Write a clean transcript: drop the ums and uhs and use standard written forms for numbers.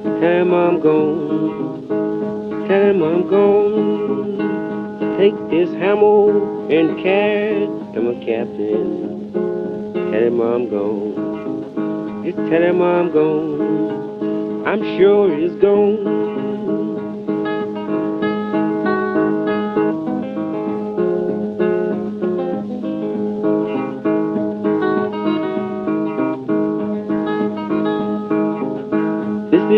Tell him I'm gone. Tell him I'm gone. Take this hammer and carry to my captain. Tell him I'm gone. Just tell him I'm gone. I'm sure he's gone.